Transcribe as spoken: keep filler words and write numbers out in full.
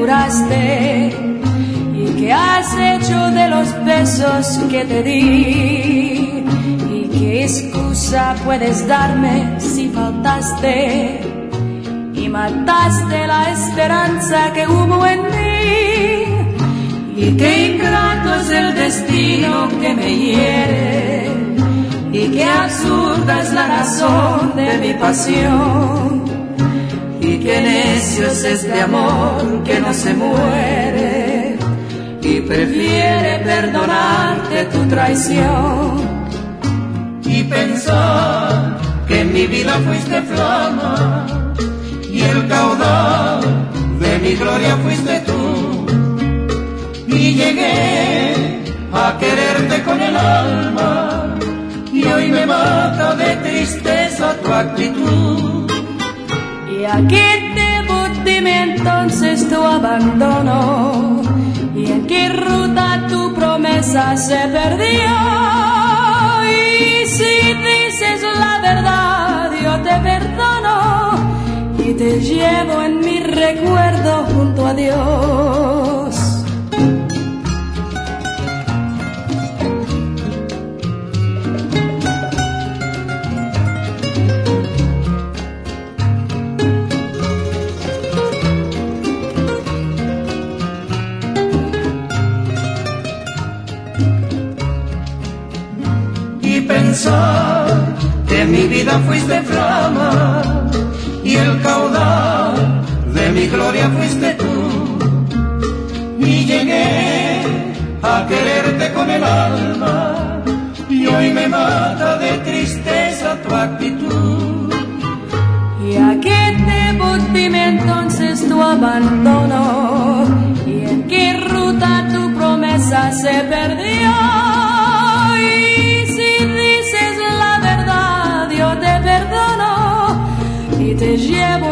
juraste y qué has hecho de los besos que te di y qué excusa puedes darme si faltaste y mataste la esperanza que hubo en mí y qué ingrato es el destino que me hiere y qué absurda es la razón de mi pasión y qué necio es este amor que no se muere y prefiere perdonarte tu traición. Y pensar que en mi vida fuiste flama y el caudal de mi gloria fuiste tú y llegué a quererte con el alma y hoy me mata de tristeza tu actitud. Y aquí debo, dime entonces tu abandono y en qué ruta tu promesa se perdió. Y si dices la verdad yo te perdono y te llevo en mi recuerdo junto a Dios. Pensar que en mi vida fuiste flama y el caudal de mi gloria fuiste tú y llegué a quererte con el alma y hoy me mata de tristeza tu actitud. Y a qué debo, dime entonces tu abandono y en qué ruta tu promesa se perdió. Y te llevo